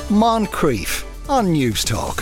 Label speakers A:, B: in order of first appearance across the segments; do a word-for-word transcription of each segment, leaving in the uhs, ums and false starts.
A: Moncrief on News Talk.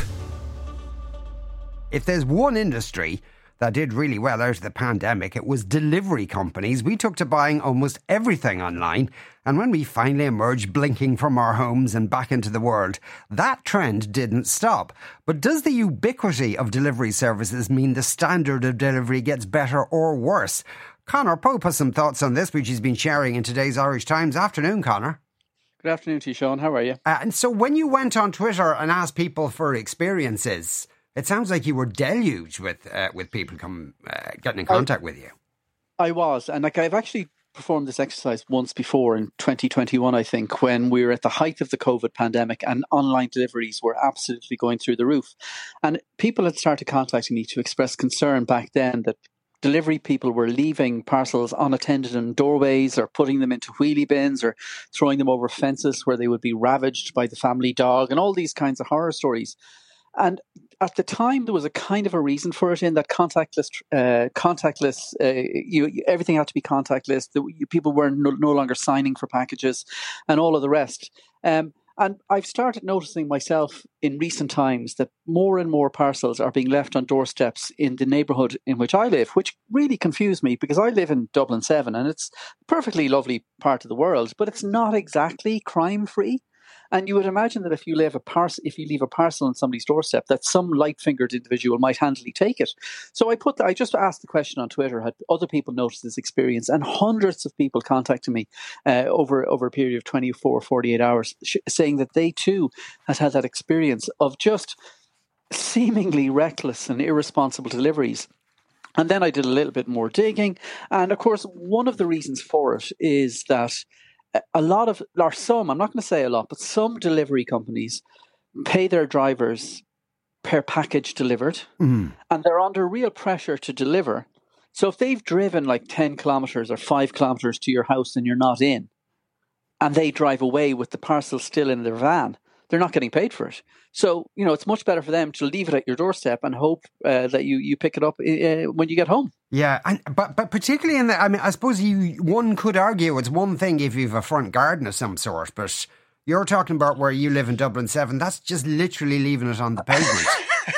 B: If there's one industry that did really well out of the pandemic, it was delivery companies. We took to buying almost everything online, and when we finally emerged blinking from our homes and back into the world, that trend didn't stop. But does the ubiquity of delivery services mean the standard of delivery gets better or worse? Conor Pope has some thoughts on this, which he's been sharing in today's Irish Times. Afternoon, Conor.
C: Good afternoon to you, Sean. How are you?
B: Uh, and so when you went on Twitter and asked people for experiences, it sounds like you were deluged with uh, with people come uh, getting in contact I, with you.
C: I was, and like I've actually performed this exercise once before in twenty twenty-one, I think, when we were at the height of the COVID pandemic and online deliveries were absolutely going through the roof. And people had started contacting me to express concern back then that delivery people were leaving parcels unattended in doorways or putting them into wheelie bins or throwing them over fences where they would be ravaged by the family dog and all these kinds of horror stories. And at the time, there was a kind of a reason for it in that contactless, uh, contactless, uh, you, you, everything had to be contactless. The, you, people were no, no longer signing for packages and all of the rest. Um, and I've started noticing myself in recent times that more and more parcels are being left on doorsteps in the neighbourhood in which I live, which really confused me because I live in Dublin seven and it's a perfectly lovely part of the world, but it's not exactly crime-free. And you would imagine that if you leave a parcel, if you leave a parcel on somebody's doorstep, that some light-fingered individual might handily take it. So I put, the, I just asked the question on Twitter: had other people noticed this experience? And hundreds of people contacted me uh, over over a period of twenty-four, forty-eight hours, sh- saying that they too had had that experience of just seemingly reckless and irresponsible deliveries. And then I did a little bit more digging, and of course, one of the reasons for it is that a lot of, or some, I'm not going to say a lot, but some delivery companies pay their drivers per package delivered, mm. and they're under real pressure to deliver. So if they've driven like ten kilometres or five kilometres to your house and you're not in, and they drive away with the parcel still in their van, they're not getting paid for it. So, you know, it's much better for them to leave it at your doorstep and hope uh, that you, you pick it up uh, when you get home.
B: Yeah, and but but particularly in the, I mean, I suppose you one could argue it's one thing if you've a front garden of some sort, but you're talking about where you live in Dublin seven, that's just literally leaving it on the pavement.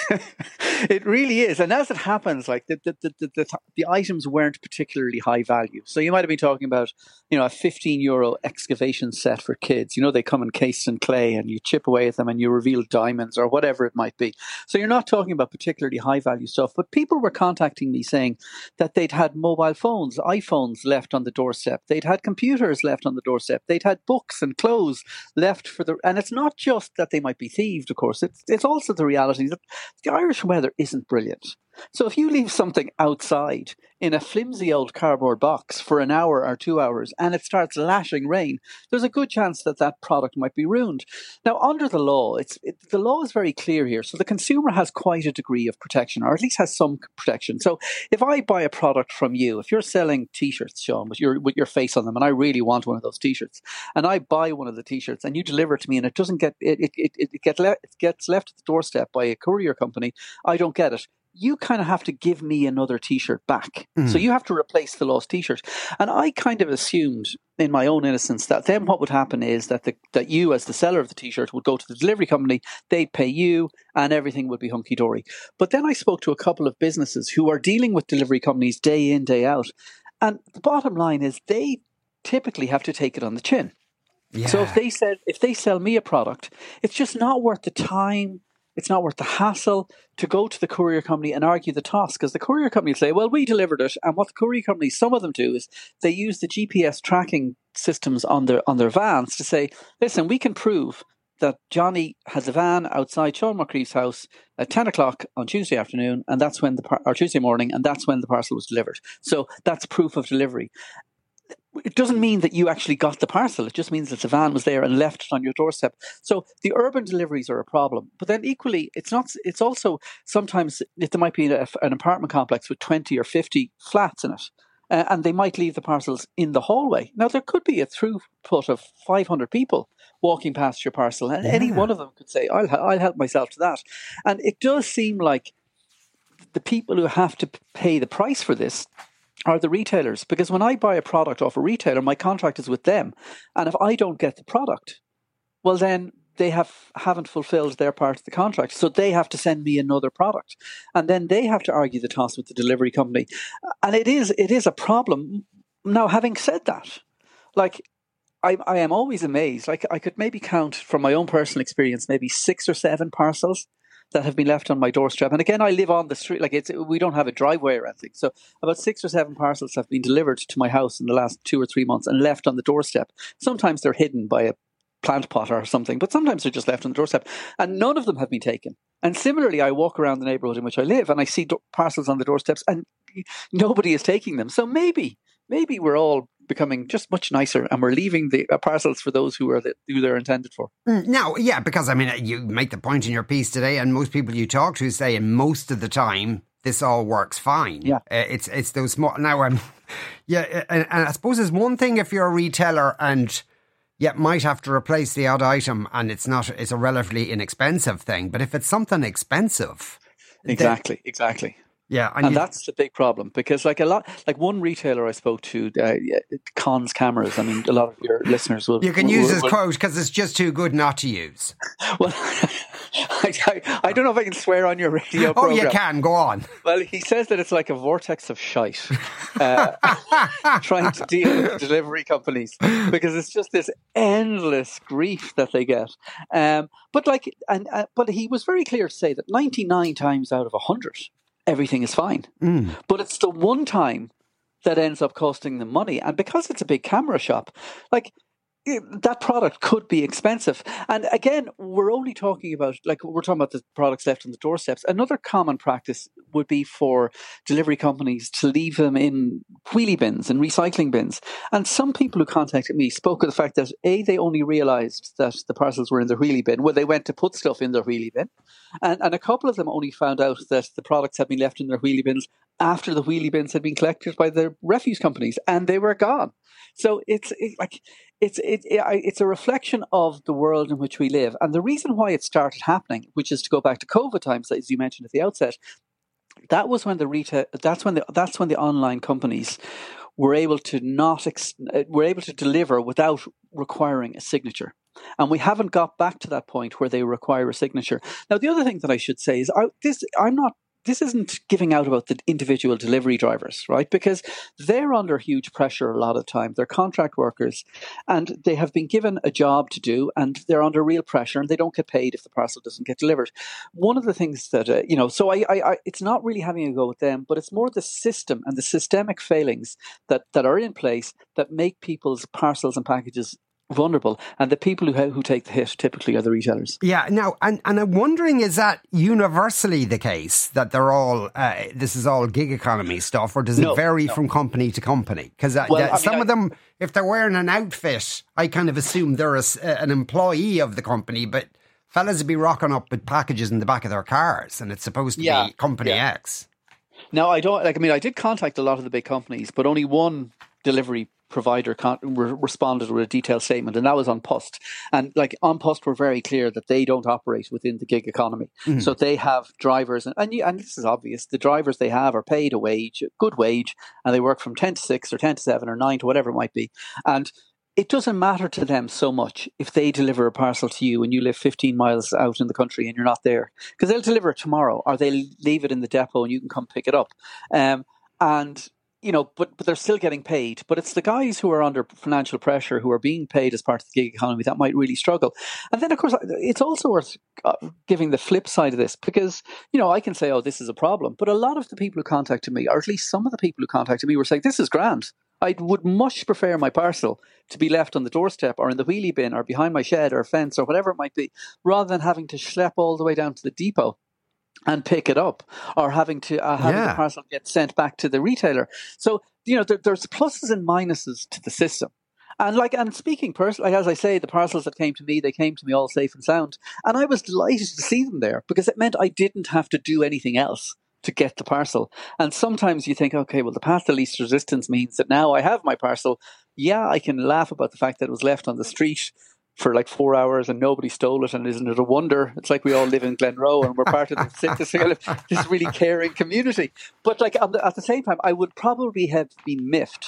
C: It really is. And as it happens, like the the, the, the, the the items weren't particularly high value. So you might have been talking about, you know, a fifteen euro excavation set for kids. You know, they come encased in clay and you chip away at them and you reveal diamonds or whatever it might be. So you're not talking about particularly high value stuff. But people were contacting me saying that they'd had mobile phones, iPhones left on the doorstep. They'd had computers left on the doorstep. They'd had books and clothes left for the... And it's not just that they might be thieved, of course. It's, it's also the reality that the Irish weather isn't brilliant. So if you leave something outside in a flimsy old cardboard box for an hour or two hours and it starts lashing rain, there's a good chance that that product might be ruined. Now, under the law, it's it, the law is very clear here. So the consumer has quite a degree of protection, or at least has some protection. So if I buy a product from you, if you're selling T-shirts, Sean, with your with your face on them, and I really want one of those T-shirts, and I buy one of the T-shirts and you deliver it to me and it doesn't get it it it, it, get le- it gets left at the doorstep by a courier company, I don't get it. You kind of have to give me another T-shirt back. Mm. So you have to replace the lost T-shirt. And I kind of assumed in my own innocence that then what would happen is that the, that you as the seller of the T-shirt would go to the delivery company, they'd pay you and everything would be hunky-dory. But then I spoke to a couple of businesses who are dealing with delivery companies day in, day out. And the bottom line is they typically have to take it on the chin. Yeah. So if they said, if they sell me a product, it's just not worth the time. It's not worth the hassle to go to the courier company and argue the toss, because the courier company will say, well, we delivered it. And what the courier company, some of them do, is they use the G P S tracking systems on their on their vans to say, listen, we can prove that Johnny has a van outside Sean Moncrief's house at ten o'clock on Tuesday afternoon, and that's when the par- or Tuesday morning, and that's when the parcel was delivered. So that's proof of delivery. It doesn't mean that you actually got the parcel. It just means that the van was there and left it on your doorstep. So the urban deliveries are a problem. But then equally, it's not. It's also sometimes if there might be a, an apartment complex with twenty or fifty flats in it, uh, and they might leave the parcels in the hallway. Now, there could be a throughput of five hundred people walking past your parcel, and yeah. any one of them could say, I'll, I'll help myself to that. And it does seem like the people who have to pay the price for this are the retailers, because when I buy a product off a retailer, my contract is with them. And if I don't get the product, well then they have haven't fulfilled their part of the contract, so they have to send me another product, and then they have to argue the toss with the delivery company, and it is it is a problem. Now, having said that, like I, I am always amazed. Like I could maybe count from my own personal experience, maybe six or seven parcels that have been left on my doorstep. And again, I live on the street, like it's we don't have a driveway or anything. So about six or seven parcels have been delivered to my house in the last two or three months and left on the doorstep. Sometimes they're hidden by a plant pot or something, but sometimes they're just left on the doorstep, and none of them have been taken. And similarly, I walk around the neighborhood in which I live and I see do- parcels on the doorsteps and nobody is taking them. So maybe, maybe we're all becoming just much nicer and we're leaving the uh, parcels for those who are the, who they're intended for.
B: No, yeah, because I mean, you make the point in your piece today, and most people you talk to say, and most of the time, this all works fine.
C: Yeah,
B: uh, it's it's those small. Now, um, yeah, and, and I suppose it's one thing if you're a retailer and you might have to replace the odd item, and it's not it's a relatively inexpensive thing. But if it's something expensive,
C: exactly, then, exactly.
B: Yeah,
C: and, and you, that's the big problem, because like a lot, like one retailer I spoke to, uh, Cons Cameras. I mean, a lot of your listeners will.
B: You can
C: will,
B: use
C: will,
B: his
C: will,
B: quote because it's just too good not to use.
C: Well, I, I, I don't know if I can swear on your radio
B: oh,
C: program.
B: you can. Go on.
C: Well, he says that it's like a vortex of shite uh, trying to deal with delivery companies, because it's just this endless grief that they get. Um, but like, and uh, but he was very clear to say that ninety-nine times out of a hundred, everything is fine. Mm. But it's the one time that ends up costing them money. And because it's a big camera shop, like that product could be expensive. And again, we're only talking about, like we're talking about the products left on the doorsteps. Another common practice would be for delivery companies to leave them in wheelie bins and recycling bins. And some people who contacted me spoke of the fact that A, they only realized that the parcels were in their wheelie bin when they went to put stuff in their wheelie bin. And, and a couple of them only found out that the products had been left in their wheelie bins after the wheelie bins had been collected by the refuse companies and they were gone. So it's it, like it's it, it, it's a reflection of the world in which we live, and the reason why it started happening, which is to go back to COVID times, as you mentioned at the outset, that was when the retail that's when the that's when the online companies were able to not ex, were able to deliver without requiring a signature. And we haven't got back to that point where they require a signature. Now, the other thing that I should say is, I, this I'm not. This isn't giving out about the individual delivery drivers, right? Because they're under huge pressure a lot of time. They're contract workers and they have been given a job to do and they're under real pressure and they don't get paid if the parcel doesn't get delivered. One of the things that, uh, you know, so I, I, I, it's not really having a go with them, but it's more the system and the systemic failings that, that are in place that make people's parcels and packages vulnerable, and the people who who take the hit typically are the retailers.
B: Yeah, now, and, and I'm wondering, is that universally the case that they're all, uh, this is all gig economy stuff, or does it no, vary no. from company to company? Because uh, well, uh, some mean, of them, if they're wearing an outfit, I kind of assume they're a, an employee of the company, but fellas would be rocking up with packages in the back of their cars, and it's supposed to yeah, be company yeah. X.
C: Now, I don't, like, I mean, I did contact a lot of the big companies, but only one delivery provider con- re- responded with a detailed statement, and that was An Post. And like An Post were very clear that they don't operate within the gig economy. Mm-hmm. So they have drivers, and, and and this is obvious, the drivers they have are paid a wage, a good wage, and they work from ten to six or ten to seven or nine to whatever it might be. And it doesn't matter to them so much if they deliver a parcel to you and you live fifteen miles out in the country and you're not there, because they'll deliver it tomorrow or they'll leave it in the depot and you can come pick it up. Um, and You know, but but they're still getting paid. But it's the guys who are under financial pressure, who are being paid as part of the gig economy, that might really struggle. And then, of course, it's also worth giving the flip side of this, because, you know, I can say, oh, this is a problem. But a lot of the people who contacted me, or at least some of the people who contacted me, were saying, this is grand. I would much prefer my parcel to be left on the doorstep or in the wheelie bin or behind my shed or fence or whatever it might be, rather than having to schlep all the way down to the depot and pick it up, or having to uh, having yeah. the parcel get sent back to the retailer. So, you know, there, there's pluses and minuses to the system. And like, and speaking personally, like, as I say, the parcels that came to me, they came to me all safe and sound. And I was delighted to see them there, because it meant I didn't have to do anything else to get the parcel. And sometimes you think, okay, well, the path of least resistance means that now I have my parcel. Yeah, I can laugh about the fact that it was left on the street for like four hours and nobody stole it, and isn't it a wonder? It's like we all live in Glenroe and we're part of the, this, this really caring community. But like at the, at the same time, I would probably have been miffed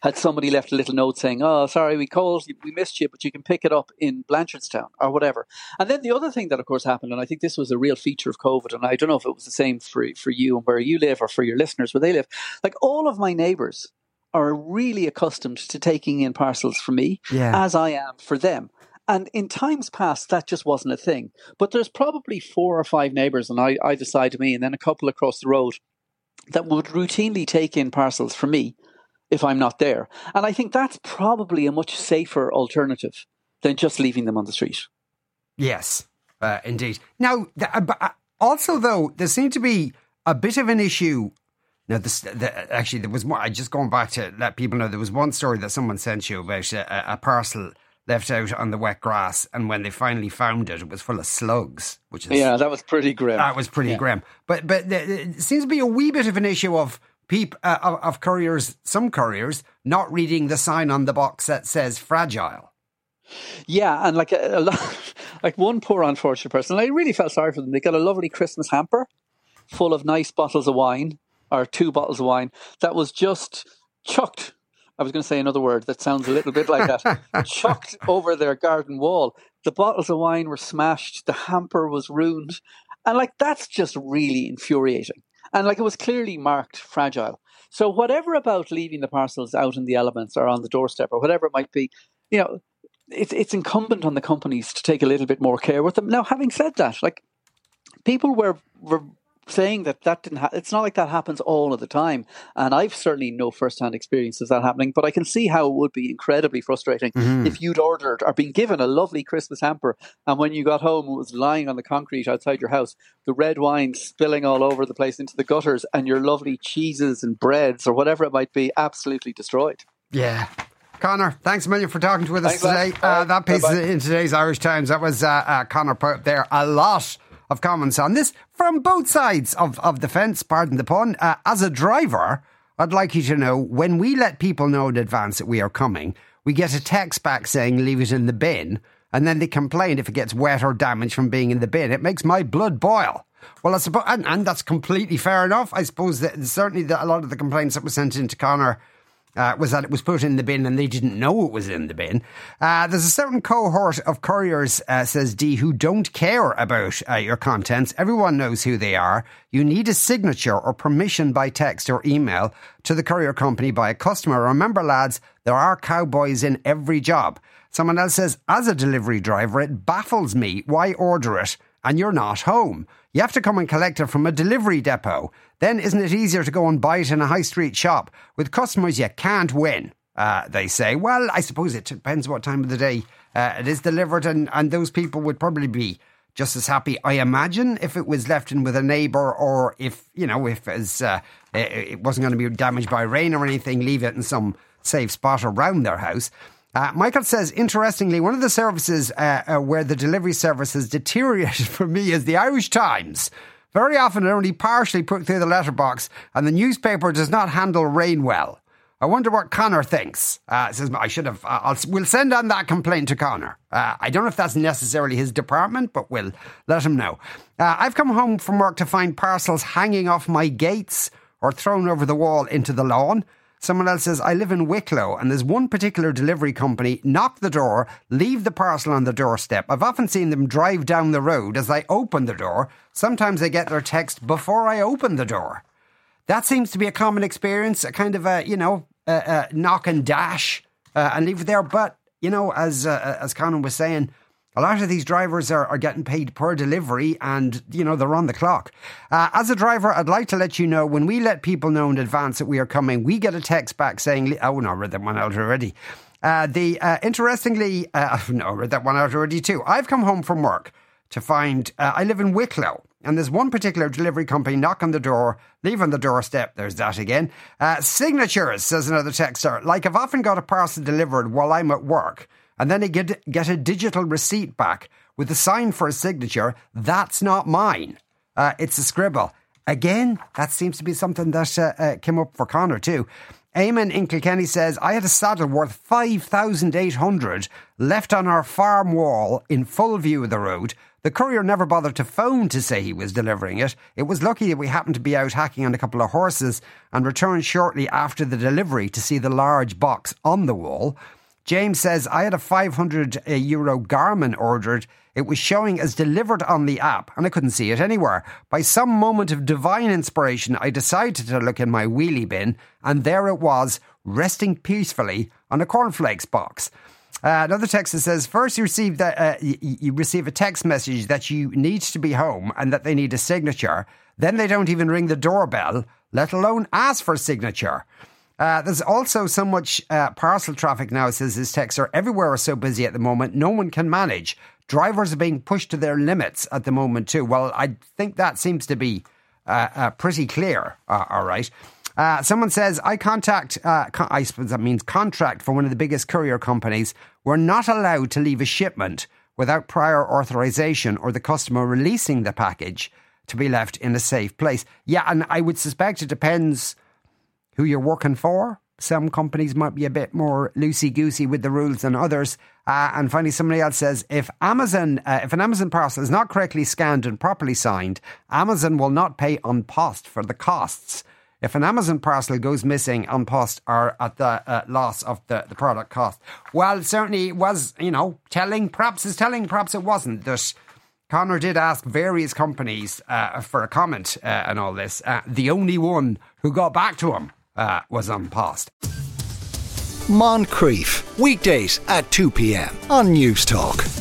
C: had somebody left a little note saying, oh, sorry, we called, we missed you, but you can pick it up in Blanchardstown or whatever. And then the other thing that, of course, happened, and I think this was a real feature of COVID, and I don't know if it was the same for, for you and where you live or for your listeners where they live, like all of my neighbours are really accustomed to taking in parcels from me, yeah. as I am for them. And in times past, that just wasn't a thing. But there's probably four or five neighbours on either side of me, and then a couple across the road, that would routinely take in parcels from me if I'm not there. And I think that's probably a much safer alternative than just leaving them on the street.
B: Yes, uh, indeed. Now, uh, also, though, there seemed to be a bit of an issue. Now, this, the, actually, there was more. I just going back to let people know, there was one story that someone sent you about a, a parcel left out on the wet grass, and when they finally found it, it was full of slugs. Which is
C: yeah, that was pretty grim.
B: That was pretty
C: yeah.
B: grim. But but it seems to be a wee bit of an issue of peop, uh, of, of couriers, some couriers, not reading the sign on the box that says fragile.
C: Yeah, and like a, a lot, like one poor unfortunate person, I really felt sorry for them. They got a lovely Christmas hamper full of nice bottles of wine, or two bottles of wine, that was just chucked. I was going to say another word that sounds a little bit like that. Chucked over their garden wall. The bottles of wine were smashed. The hamper was ruined. And like, that's just really infuriating. And like, it was clearly marked fragile. So whatever about leaving the parcels out in the elements or on the doorstep or whatever it might be, you know, it's, it's incumbent on the companies to take a little bit more care with them. Now, having said that, like, people were, were saying that that didn't ha- it's not like that happens all of the time, and I've certainly no first-hand experience of that happening, but I can see how it would be incredibly frustrating mm-hmm. if you'd ordered or been given a lovely Christmas hamper, and when you got home it was lying on the concrete outside your house, the red wine spilling all over the place into the gutters, and your lovely cheeses and breads or whatever it might be absolutely destroyed.
B: Yeah. Connor, thanks a million for talking to us
C: thanks,
B: today. Uh, that piece
C: Bye-bye.
B: in today's Irish Times, that was uh, uh, Connor put up there. A lot of comments on this from both sides of, of the fence, pardon the pun. Uh, as a driver, I'd like you to know, when we let people know in advance that we are coming, we get a text back saying leave it in the bin, and then they complain if it gets wet or damaged from being in the bin. It makes my blood boil. Well, I suppose, and, and that's completely fair enough. I suppose that certainly the, a lot of the complaints that were sent in to Connor Uh, was that it was put in the bin and they didn't know it was in the bin. Uh, there's a certain cohort of couriers, uh, says Dee, who don't care about uh, your contents. Everyone knows who they are. You need a signature or permission by text or email to the courier company by a customer. Remember, lads, there are cowboys in every job. Someone else says, as a delivery driver, it baffles me. Why order it and you're not home? You have to come and collect it from a delivery depot. Then isn't it easier to go and buy it in a high street shop? With customers, you can't win, uh, they say. Well, I suppose it depends what time of the day uh, it is delivered, and, and those people would probably be just as happy, I imagine, if it was left in with a neighbour, or if, you know, if it, was, uh, it wasn't going to be damaged by rain or anything, leave it in some safe spot around their house. Uh, Michael says, interestingly, one of the services uh, uh, where the delivery service has deteriorated for me is the Irish Times. Very often it only partially put through the letterbox, and the newspaper does not handle rain well. I wonder what Connor thinks. Uh, says, I should have, uh, I'll, we'll send on that complaint to Connor. Uh, I don't know if that's necessarily his department, but we'll let him know. Uh, I've come home from work to find parcels hanging off my gates or thrown over the wall into the lawn. Someone else says, I live in Wicklow, and there's one particular delivery company, knock the door, leave the parcel on the doorstep. I've often seen them drive down the road as I open the door. Sometimes I get their text before I open the door. That seems to be a common experience, a kind of a, you know, a, a knock and dash uh, and leave it there. But, you know, as uh, as Conan was saying, a lot of these drivers are, are getting paid per delivery and, you know, they're on the clock. Uh, as a driver, I'd like to let you know, when we let people know in advance that we are coming, we get a text back saying, oh, no, I read that one out already. Uh, the uh, interestingly, uh, no, I read that one out already too. I've come home from work to find, uh, I live in Wicklow, and there's one particular delivery company, knock on the door, leave on the doorstep, there's that again. Uh, signatures, says another texter. Like, I've often got a parcel delivered while I'm at work, and then I get, get a digital receipt back with a sign for a signature. That's not mine. Uh, it's a scribble. Again, that seems to be something that uh, uh, came up for Connor too. Eamon in Kilkenny says, I had a saddle worth five thousand eight hundred left on our farm wall in full view of the road. The courier never bothered to phone to say he was delivering it. It was lucky that we happened to be out hacking on a couple of horses and returned shortly after the delivery to see the large box on the wall. James says, I had a five hundred euro Garmin ordered. It was showing as delivered on the app and I couldn't see it anywhere. By some moment of divine inspiration, I decided to look in my wheelie bin and there it was, resting peacefully on a cornflakes box. Uh, another text that says, first you receive, that, uh, you, you receive a text message that you need to be home and that they need a signature. Then they don't even ring the doorbell, let alone ask for a signature. Uh, there's also so much uh, parcel traffic now, says this texter. Everywhere is so busy at the moment, no one can manage. Drivers are being pushed to their limits at the moment too. Well, I think that seems to be uh, uh, pretty clear, uh, all right. Uh, someone says, I contact, uh, con- I suppose that means contract for one of the biggest courier companies. We're not allowed to leave a shipment without prior authorization or the customer releasing the package to be left in a safe place. Yeah, and I would suspect it depends who you're working for. Some companies might be a bit more loosey-goosey with the rules than others. Uh, and finally, somebody else says, if Amazon, uh, if an Amazon parcel is not correctly scanned and properly signed, Amazon will not pay An Post for the costs. If an Amazon parcel goes missing, An Post are at the uh, loss of the, the product cost. Well, certainly it was, you know, telling, perhaps it's telling, perhaps it wasn't. That Conor did ask various companies uh, for a comment uh, and all this. Uh, the only one who got back to him uh, was An Post.
A: Moncrief, weekdays at two p.m. on News Talk.